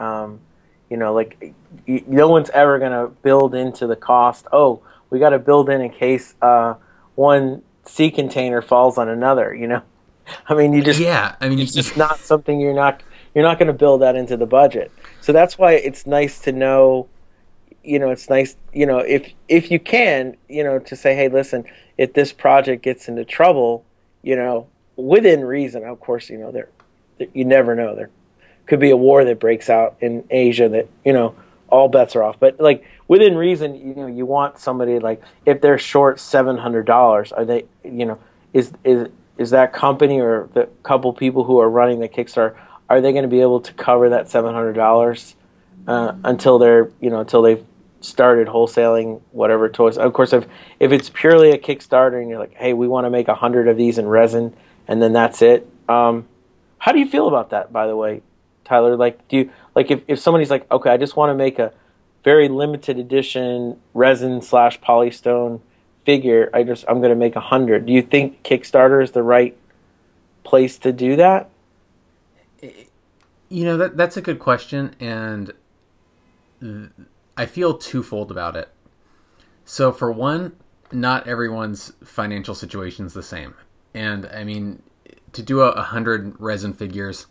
No one's ever going to build into the cost. Oh, we got to build in case one sea container falls on another. I mean, it's just not something you're not going to build that into the budget. So that's why it's nice to know. It's nice, if you can, to say, hey, listen, if this project gets into trouble, within reason, of course, you never know. There could be a war that breaks out in Asia that, all bets are off. But like within reason, you want somebody, like, if they're short $700, are they, is that company or the couple people who are running the Kickstarter, are they going to be able to cover that $700 until they've started wholesaling whatever toys? Of course, if it's purely a Kickstarter and you're like, hey, we want to make 100 of these in resin, and then that's it. How do you feel about that, by the way, Tyler? Like, do you, like, if somebody's like, okay, I just want to make a very limited edition resin / polystone figure, I'm going to make 100. Do you think Kickstarter is the right place to do that? That's a good question, and I feel twofold about it. So for one, not everyone's financial situation is the same. And I mean, to do 100 resin figures,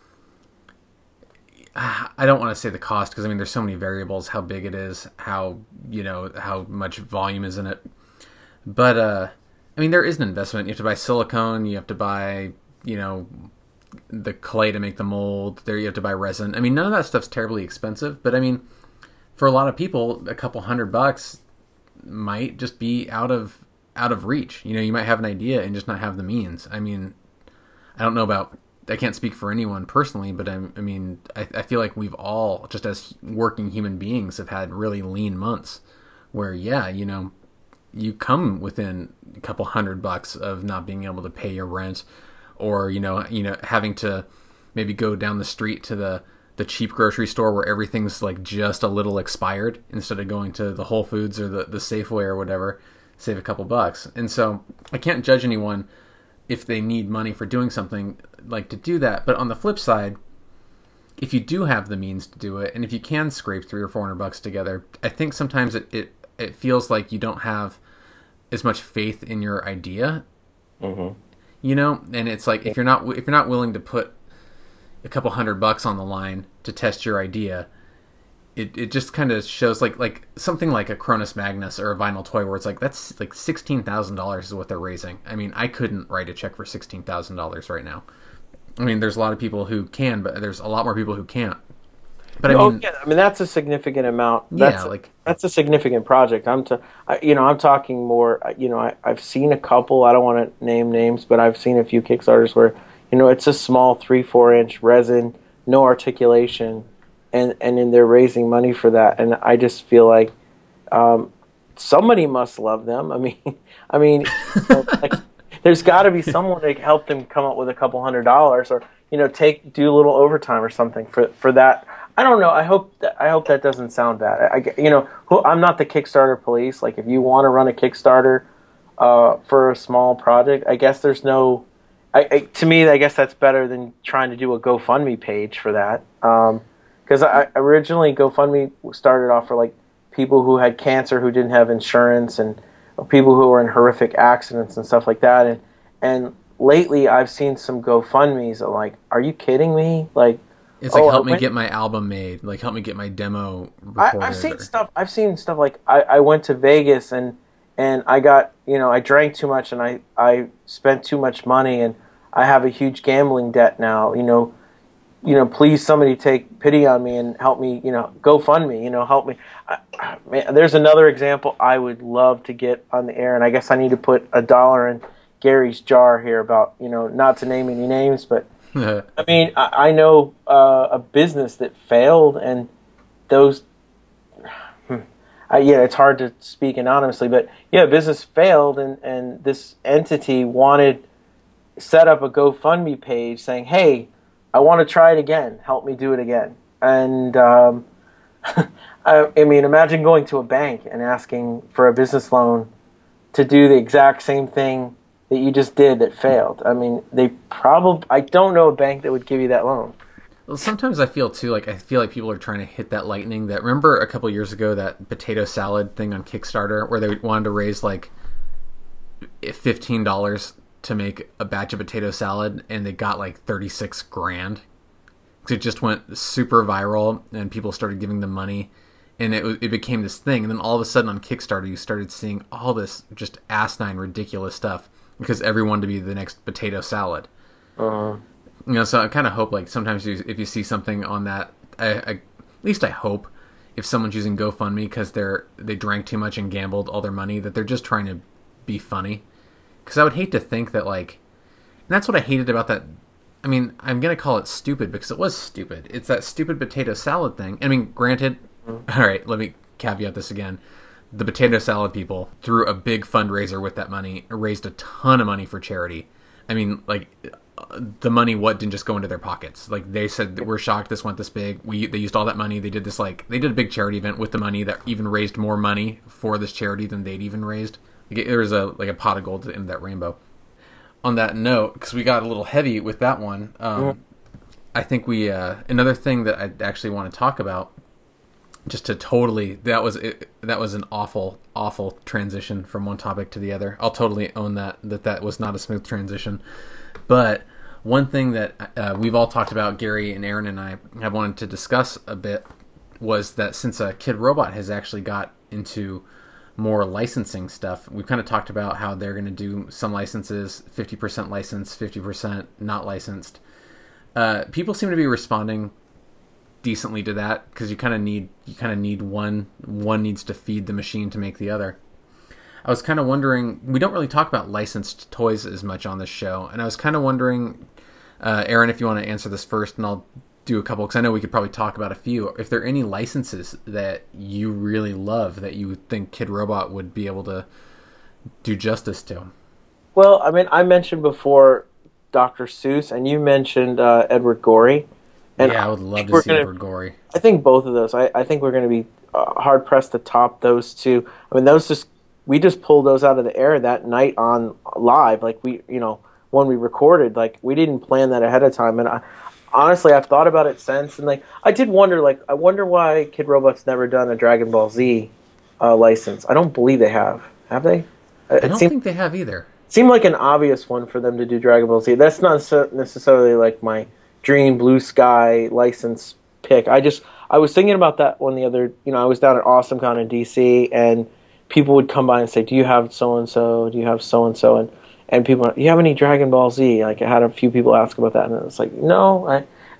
I don't want to say the cost, because I mean, there's so many variables, how big it is, how much volume is in it. But I mean, there is an investment. You have to buy silicone, you have to buy, the clay to make the mold, there you have to buy resin. I mean, none of that stuff's terribly expensive, but I mean, for a lot of people, a couple $100 might just be out of reach. You might have an idea and just not have the means. I mean, I can't speak for anyone personally, but I feel like we've all, just as working human beings, have had really lean months where, you come within a couple $100 of not being able to pay your rent, or, having to maybe go down the street to the cheap grocery store where everything's like just a little expired, instead of going to the Whole Foods or the Safeway or whatever, save a couple bucks. And so I can't judge anyone if they need money for doing something, like, to do that. But on the flip side, if you do have the means to do it, and if you can scrape $300 or $400 together, I think sometimes it feels like you don't have as much faith in your idea. Mm-hmm. And it's like, if you're not willing to put a couple $100 on the line to test your idea, it just kind of shows like something like a Cronus Magnus or a vinyl toy, where it's like, that's like $16,000 is what they're raising. I mean, I couldn't write a check for $16,000 right now. I mean, there's a lot of people who can, but there's a lot more people who can't. But I mean, that's a significant amount. That's a significant project. I'm talking more. I've seen a couple. I don't want to name names, but I've seen a few Kickstarters where, it's a small 3-4 inch resin, no articulation, and then they're raising money for that. And I just feel like somebody must love them. I mean, there's got to be someone to help them come up with a couple $100, or do a little overtime or something for that. I don't know. I hope that doesn't sound bad. I'm not the Kickstarter police. Like, if you want to run a Kickstarter for a small project, I guess there's no. To me, I guess that's better than trying to do a GoFundMe page for that. Because I originally GoFundMe started off for like people who had cancer who didn't have insurance, and people who were in horrific accidents and stuff like that. And lately, I've seen some GoFundMes that, like, are you kidding me? Like, it's like, help me get my album made. Like, help me get my demo recorded. I've seen stuff like I went to Vegas and I got, I drank too much and I spent too much money and I have a huge gambling debt now. Please somebody take pity on me and help me. GoFundMe. Help me. Man, there's another example I would love to get on the air, and I guess I need to put $1 in Gary's jar here about not to name any names, but. I mean, I know a business that failed, and those. It's hard to speak anonymously, but business failed, and this entity set up a GoFundMe page saying, "Hey, I want to try it again. Help me do it again." And I mean, imagine going to a bank and asking for a business loan to do the exact same thing that you just did that failed. I mean, I don't know a bank that would give you that loan. Well, sometimes I feel like people are trying to hit that lightning. That, remember a couple years ago, that potato salad thing on Kickstarter where they wanted to raise like $15 to make a batch of potato salad, and they got like 36 grand. It just went super viral, and people started giving them money, and it became this thing. And then all of a sudden on Kickstarter, you started seeing all this just asinine, ridiculous stuff because everyone wanted to be the next potato salad. So I kind of hope, like, sometimes if you see something on that, at least I hope, if someone's using GoFundMe because they drank too much and gambled all their money, that they're just trying to be funny. Because I would hate to think that, like, and that's what I hated about that. I mean, I'm going to call it stupid because it was stupid. It's that stupid potato salad thing. I mean, granted, all right, let me caveat this again. The potato salad people, threw a big fundraiser with that money, raised a ton of money for charity. I mean, like, the money didn't just go into their pockets. Like, they said that we're shocked this went this big. They used all that money. They did this, like, they did a big charity event with the money that even raised more money for this charity than they'd even raised. There was a pot of gold in that rainbow. On that note, because we got a little heavy with that one, I think another thing that I actually want to talk about, just to that was an awful transition from one topic to the other. I'll totally own that was not a smooth transition. But one thing that we've all talked about, Gary and Aaron and I have wanted to discuss a bit, was that since Kid Robot has actually got into more licensing stuff, we've kind of talked about how they're going to do some licenses, 50% licensed, 50% not licensed. People seem to be responding decently to that, because you kind of need one needs to feed the machine to make the other. I was kind of wondering, we don't really talk about licensed toys as much on this show, and I was kind of wondering, Aaron, if you want to answer this first, and I'll do a couple, because I know we could probably talk about a few. If there are any licenses that you really love that you think Kid Robot would be able to do justice to. Well, I mean, I mentioned before Dr. Seuss, and you mentioned Edward Gorey. And yeah, I would love to see Edward Gorey. I think both of those. I think we're going to be hard pressed to top those two. I mean, we just pulled those out of the air that night on live. Like, when we recorded, like, we didn't plan that ahead of time. And honestly, I've thought about it since, and like, I did wonder, like, I wonder why Kid Robot's never done a Dragon Ball Z license. I don't believe they have. Have they? I don't think they have either. Seemed like an obvious one for them to do Dragon Ball Z. That's not necessarily like my dream Blue Sky license pick. I was thinking about that one the other. I was down at AwesomeCon in DC, and people would come by and say, "Do you have so and so? Do you have so and so?" And people, "Do you have any Dragon Ball Z?" Like, I had a few people ask about that, and it was like, no.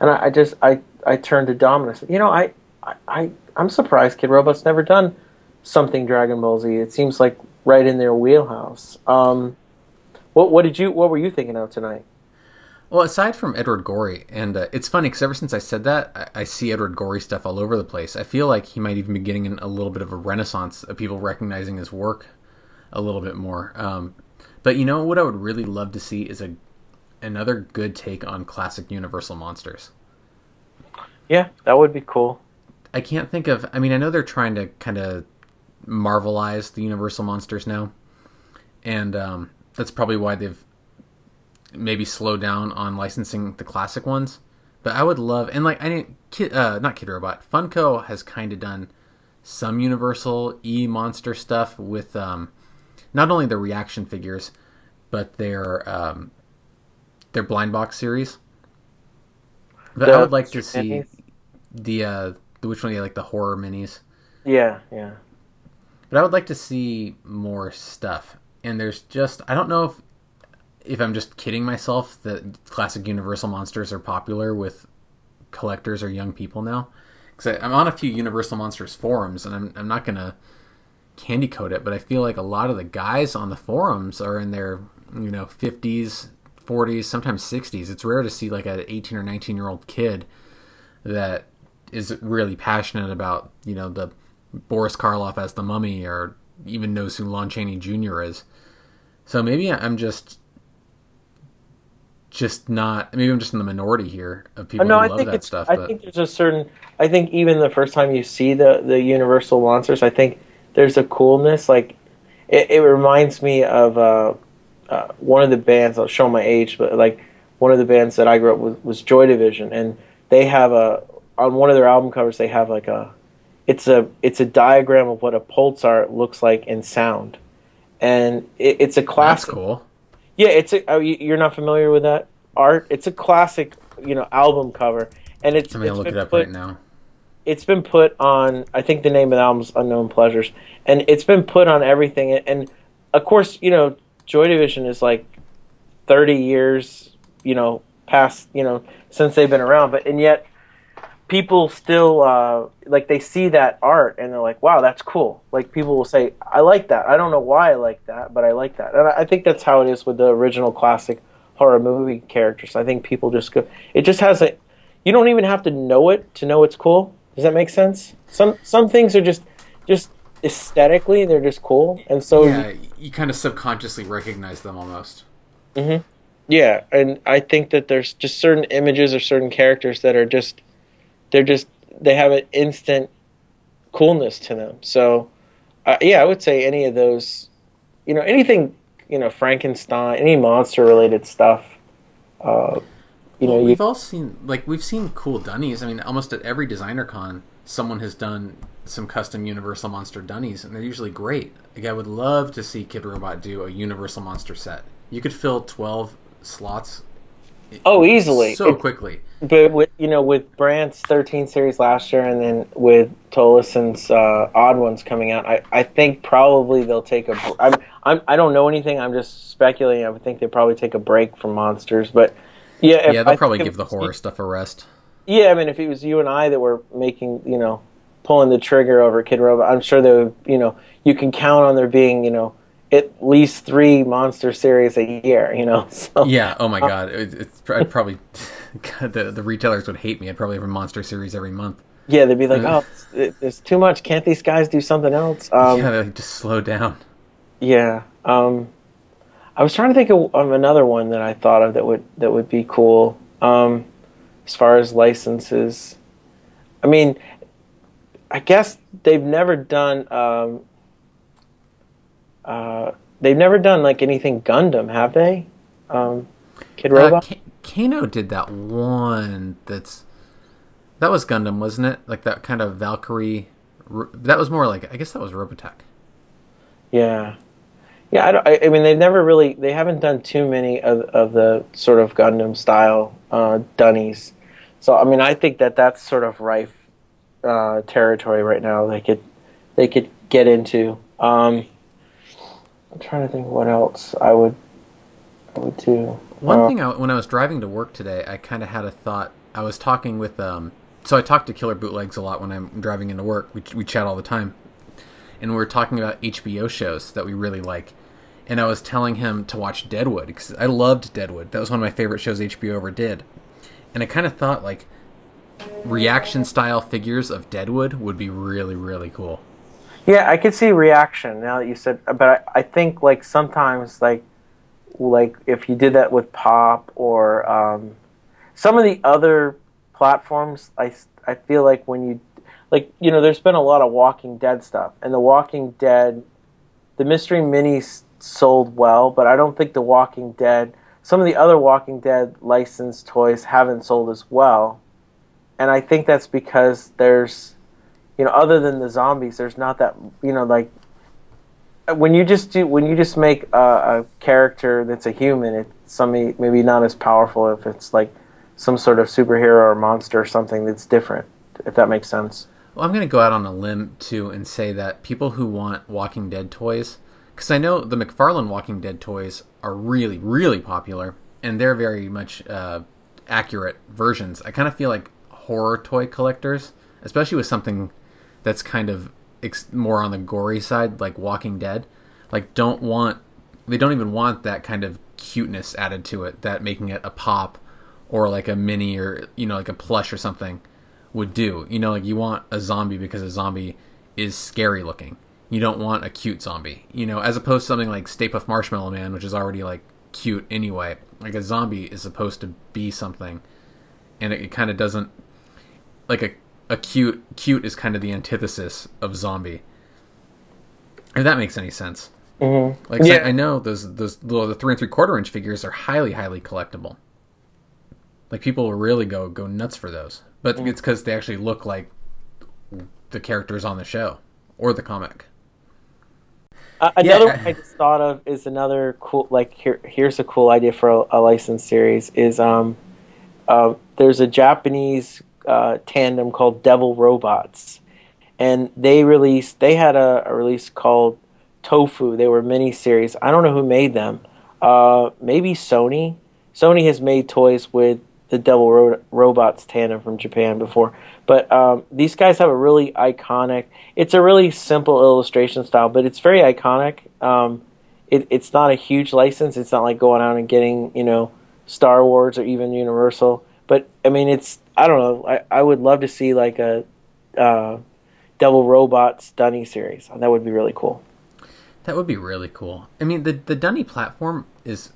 I turned to Dom and I said, I'm surprised Kid Robot's never done something Dragon Ball Z. It seems like right in their wheelhouse. What were you thinking of tonight? Well, aside from Edward Gorey, and it's funny because ever since I said that, I see Edward Gorey stuff all over the place. I feel like he might even be getting a little bit of a renaissance of people recognizing his work a little bit more. But you know what I would really love to see is another good take on classic Universal monsters. Yeah, that would be cool. I can't think of. I mean, I know they're trying to kind of Marvelize the Universal monsters now, and that's probably why they've maybe slowed down on licensing the classic ones. But I would love, and like I didn't, not Kid Robot. Funko has kind of done some Universal monster stuff with not only the reaction figures, but their blind box series. But I would like to see the which one, like the horror minis. Yeah, yeah. But I would like to see more stuff. And there's just, I don't know if I'm just kidding myself that classic Universal monsters are popular with collectors or young people now. Because I'm on a few Universal Monsters forums, and I'm not going to candy coat it, but I feel like a lot of the guys on the forums are in their 50s, 40s, sometimes 60s. It's rare to see like an 18 or 19-year-old kid that is really passionate about, the Boris Karloff as the Mummy, or even knows who Lon Chaney Jr. is. So maybe I'm just not. Maybe I'm just in the minority here of people who love that stuff. I think there's a certain. I think even the first time you see the Universal monsters, I think there's a coolness. Like it reminds me of one of the bands. I'll show my age, but like one of the bands that I grew up with was Joy Division, and they have on one of their album covers they have like it's a diagram of what a pulsar looks like in sound, and it's a classic. That's cool. Yeah, you're not familiar with that art? It's a classic, album cover, and it's. I'm gonna look it up right now. It's been put on. I think the name of the album is Unknown Pleasures, and it's been put on everything. And of course, Joy Division is like 30 years, past, since they've been around, and yet people still like they see that art and they're like, wow, that's cool. Like people will say, I like that. I don't know why I like that, but I like that. And I think that's how it is with the original classic horror movie characters. I think people just go, it just has you don't even have to know it to know it's cool. Does that make sense? Some things are just aesthetically, they're just cool. And so yeah, you kind of subconsciously recognize them almost. Mm-hmm. Yeah. And I think that there's just certain images or certain characters that are they have an instant coolness to them. So, I would say any of those, anything, Frankenstein, any monster-related stuff. We've seen cool dunnies. I mean, almost at every designer con, someone has done some custom Universal Monster dunnies, and they're usually great. Like, I would love to see Kid Robot do a Universal Monster set. You could fill 12 slots. Oh, easily. So quickly. But with Brandt's 13 series last year, and then with Tollefson's Odd Ones coming out, I think probably they'll take I don't know anything. I'm just speculating. I would think they'd probably take a break from monsters, but they'll probably give the horror stuff a rest. Yeah, I mean, if it was you and I that were making, pulling the trigger over Kid Robot, I'm sure there would, you can count on there being, at least 3 monster series a year, So, yeah. Oh my God. I'd probably the retailers would hate me. I'd probably have a monster series every month. Yeah, they'd be like, "Oh, there's too much. Can't these guys do something else?" They're like, just slow down. Yeah. I was trying to think of another one that I thought of that would be cool. As far as licenses, I mean, I guess they've never done. They've never done like anything Gundam, have they? Kid Robot? Kano did that one. That was Gundam, wasn't it? Like that kind of Valkyrie. That was more like, I guess that was Robotech. Yeah, yeah. I mean, they haven't done too many of the sort of Gundam style dunnies. So I mean, I think that's sort of rife territory right now. They could get into. I'm trying to think what else I would do. One thing, when I was driving to work today, I kind of had a thought. I was talking with, so I talk to Killer Bootlegs a lot when I'm driving into work. We chat all the time. And we were talking about HBO shows that we really like. And I was telling him to watch Deadwood, because I loved Deadwood. That was one of my favorite shows HBO ever did. And I kind of thought, reaction-style figures of Deadwood would be really, really cool. Yeah, I could see reaction now that you said, but I think like sometimes like if you did that with Pop or some of the other platforms, I feel like when you like there's been a lot of Walking Dead stuff, and the Walking Dead the Mystery Minis sold well, but I don't think the Walking Dead some of the other Walking Dead licensed toys haven't sold as well, and I think that's because there's other than the zombies, there's not that like when you just make a character that's a human, it's somebody maybe not as powerful if it's like some sort of superhero or monster or something that's different, if that makes sense. Well, I'm going to go out on a limb too and say that people who want Walking Dead toys, because I know the McFarlane Walking Dead toys are really, really popular, and they're very much accurate versions. I kind of feel like horror toy collectors, especially with something that's kind of more on the gory side, like Walking Dead, like they don't even want that kind of cuteness added to it, that making it a pop or like a mini or like a plush or something would do. Like you want a zombie because a zombie is scary looking. You don't want a cute zombie, as opposed to something like Stay Puft Marshmallow Man, which is already like cute anyway. Like a zombie is supposed to be something, and it kind of doesn't like a cute is kind of the antithesis of zombie. If that makes any sense. Mm-hmm. Like yeah. I know the 3 3/4 inch figures are highly collectible. Like people will really go nuts for those, but it's because they actually look like the characters on the show or the comic. Another one I just thought of is another cool. Like here's a cool idea for a licensed series. Is there's a Japanese tandem called Devil Robots, and they had a release called Tofu. They were mini series. I don't know who made them. Maybe Sony. Sony has made toys with the Devil Robots tandem from Japan before, but these guys have a really iconic. It's a really simple illustration style, but it's very iconic. It's not a huge license. It's not like going out and getting Star Wars or even Universal. But I mean, I don't know. I would love to see like a Devil Robots Dunny series. That would be really cool. That would be really cool. I mean, the Dunny platform is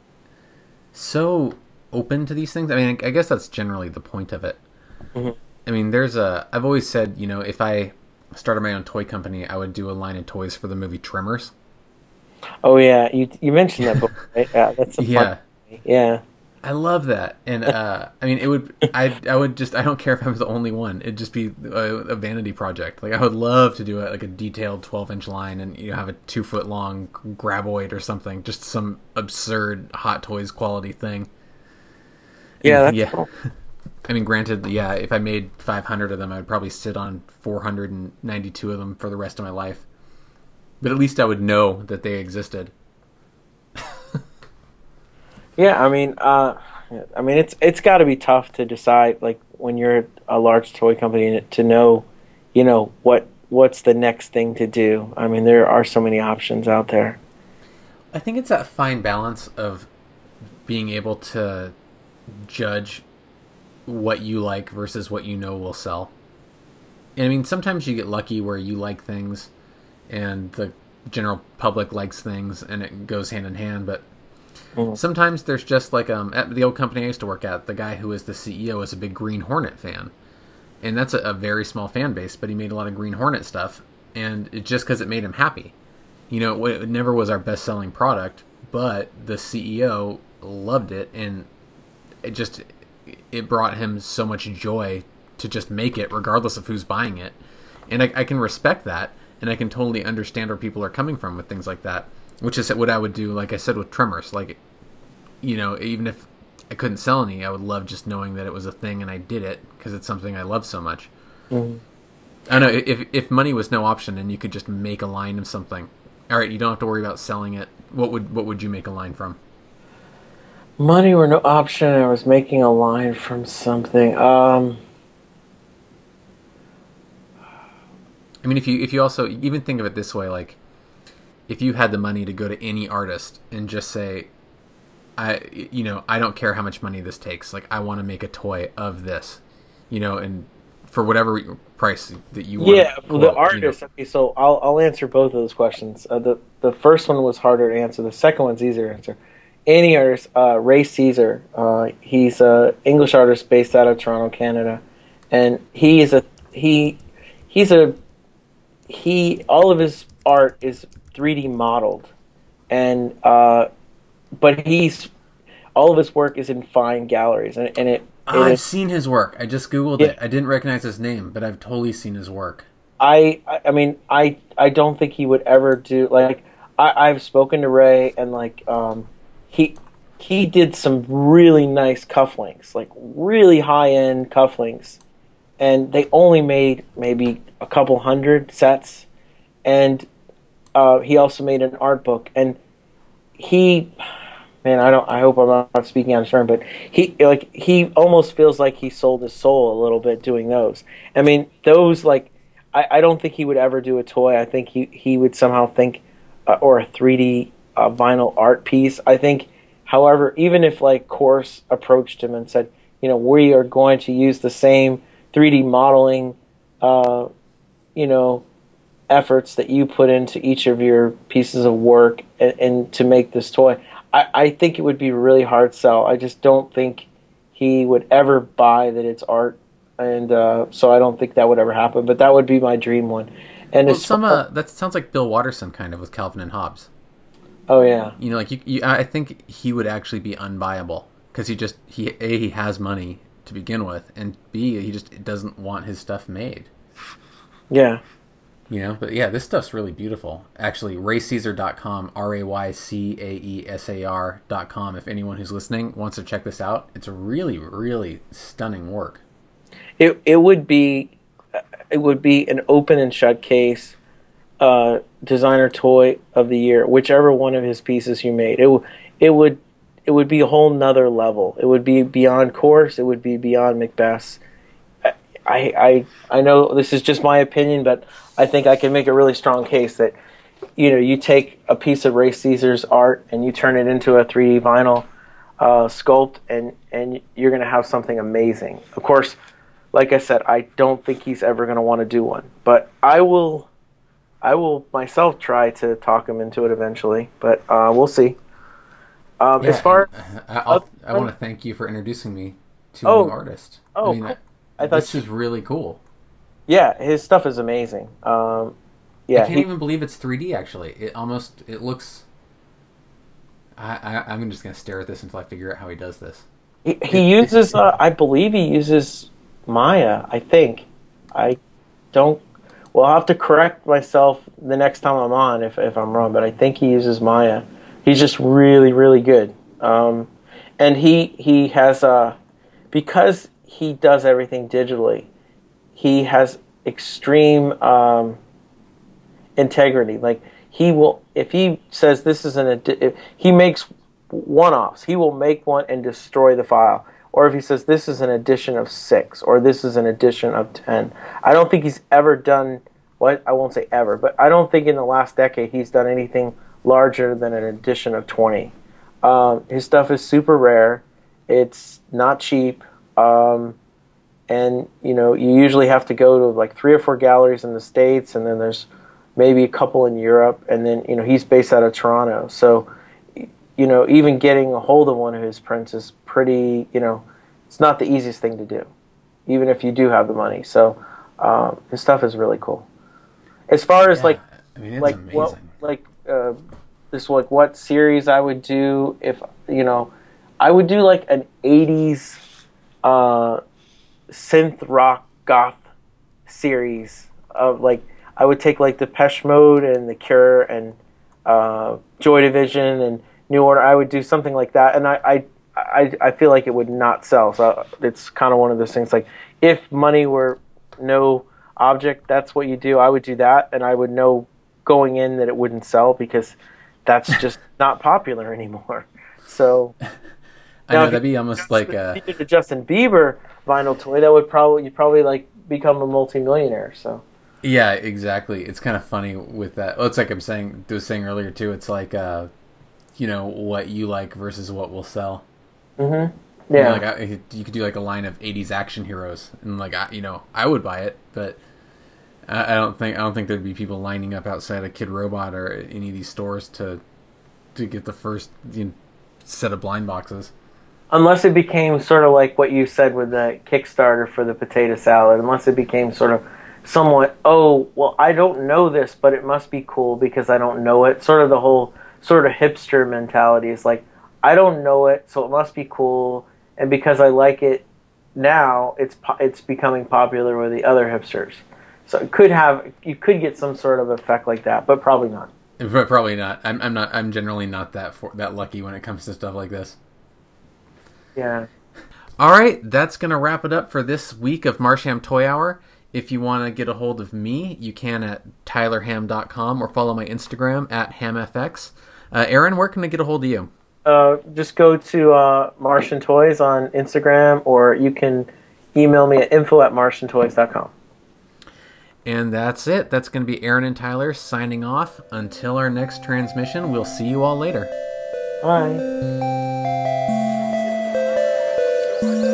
so open to these things. I mean, I guess that's generally the point of it. Mm-hmm. I mean, I've always said, if I started my own toy company, I would do a line of toys for the movie Tremors. Oh yeah, you mentioned that before, right? Yeah, that's a fun movie. Yeah. I love that, and I mean, it would. I don't care if I was the only one. It'd just be a vanity project. Like I would love to do like a detailed 12-inch line, and have a 2-foot long graboid or something, just some absurd Hot Toys quality thing. Yeah, that's cool. I mean, granted, yeah, if I made 500 of them, I'd probably sit on 492 of them for the rest of my life. But at least I would know that they existed. Yeah, I mean, it's got to be tough to decide, like when you're a large toy company, to know, what's the next thing to do. I mean, there are so many options out there. I think it's that fine balance of being able to judge what you like versus what will sell. And I mean, sometimes you get lucky where you like things, and the general public likes things, and it goes hand in hand, but sometimes there's just like at the old company I used to work at, the guy who was the CEO is a big Green Hornet fan, and that's a very small fan base, but he made a lot of Green Hornet stuff, and it's just because it made him happy. It never was our best-selling product, but the CEO loved it, and it brought him so much joy to just make it regardless of who's buying it, and I can respect that, and I can totally understand where people are coming from with things like that. Which is what I would do, like I said, with Tremors. Like, even if I couldn't sell any, I would love just knowing that it was a thing and I did it because it's something I love so much. Mm-hmm. I don't know, if money was no option and you could just make a line of something. All right, you don't have to worry about selling it. What would you make a line from? Money were no option. I was making a line from something. I mean, if you also even think of it this way, like, if you had the money to go to any artist and just say, I don't care how much money this takes. Like, I want to make a toy of this, and for whatever price that you want. Yeah, the artist. Okay, so I'll answer both of those questions. The first one was harder to answer. The second one's easier to answer. Any artist, Ray Caesar. He's a English artist based out of Toronto, Canada, and he's all of his art is 3D modeled, and but all of his work is in fine galleries, and I've seen his work. I just Googled it. I didn't recognize his name, but I've totally seen his work. I mean, I don't think he would ever do, like, I've spoken to Ray, and like he did some really nice cufflinks, like really high end cufflinks, and they only made maybe a couple hundred sets, and he also made an art book, and man, I hope I'm not speaking out of turn, but he almost feels like he sold his soul a little bit doing those. I mean, those, like, I don't think he would ever do a toy. I think he would somehow think, or a 3D vinyl art piece. I think, however, even if like Course approached him and said, we are going to use the same 3D modeling, efforts that you put into each of your pieces of work and to make this toy, I think it would be a really hard sell. I just don't think he would ever buy that it's art, and so I don't think that would ever happen. But that would be my dream one. And that sounds like Bill Watterson kind of with Calvin and Hobbes. Oh yeah, I think he would actually be unbuyable because he has money to begin with, and B, he just doesn't want his stuff made. Yeah. But yeah, this stuff's really beautiful. Actually, raycaesar.com, RAYCAESAR.com. If anyone who's listening wants to check this out, it's a really, really stunning work. It would be an open and shut case designer toy of the year, whichever one of his pieces you made. It would be a whole nother level. It would be beyond Course. It would be beyond Macbeth's. I know this is just my opinion, but I think I can make a really strong case that you take a piece of Ray Caesar's art and you turn it into a 3D vinyl sculpt, and you're going to have something amazing. Of course, like I said, I don't think he's ever going to want to do one, but I will myself try to talk him into it eventually, but we'll see. As far I want to thank you for introducing me to a new artist. Oh, cool. I thought this is really cool. Yeah, his stuff is amazing. I can't even believe it's 3D. Actually, it looks. I'm just gonna stare at this until I figure out how he does this. He uses, I believe he uses Maya. I think. I don't. Well, I'll have to correct myself the next time I'm on if I'm wrong. But I think he uses Maya. He's just really, really good. And he has because he does everything digitally, he has extreme integrity. Like, he will, if he says this is if he makes one-offs, he will make one and destroy the file. Or if he says this is an edition of 6 or this is an edition of 10. I don't think he's ever done, I won't say ever, but I don't think in the last decade he's done anything larger than an edition of 20. His stuff is super rare. It's not cheap. And you usually have to go to like 3 or 4 galleries in the States, and then there's maybe a couple in Europe, and then he's based out of Toronto, so even getting a hold of one of his prints is pretty, it's not the easiest thing to do, even if you do have the money. So his stuff is really cool. As far as it's amazing. What series I would do, if I would do like an 80s synth rock goth series of, like, I would take like Depeche Mode and The Cure and Joy Division and New Order. I would do something like that, and I feel like it would not sell. So it's kind of one of those things, like, if money were no object, that's what you do. I would do that, and I would know going in that it wouldn't sell because that's just not popular anymore. So I know that'd be almost like a Justin Bieber vinyl toy. That would probably like become a multimillionaire. So yeah, exactly. It's kind of funny with that. Well, it's like was saying earlier too. It's like what you like versus what will sell. Mm-hmm. Yeah. You could do like a line of '80s action heroes, and like I would buy it, but I don't think there'd be people lining up outside of Kid Robot or any of these stores to get the first set of blind boxes. Unless it became sort of like what you said with the Kickstarter for the potato salad. Unless it became sort of somewhat, oh, well, I don't know this, but it must be cool because I don't know it. Sort of the whole sort of hipster mentality is like, I don't know it, so it must be cool, and because I like it now, it's becoming popular with the other hipsters. So you could get some sort of effect like that, but probably not. But probably not. I'm not. I'm generally not that lucky when it comes to stuff like this. Yeah. All right, that's gonna wrap it up for this week of Marsham Toy Hour. If you want to get a hold of me, you can at tylerham.com or follow my Instagram at hamfx. Aaron, where can I get a hold of you? Just go to Martian Toys on Instagram, or you can email me at info@martiantoys.com. And that's it. That's going to be Aaron and Tyler signing off. Until our next transmission, we'll see you all later. Bye.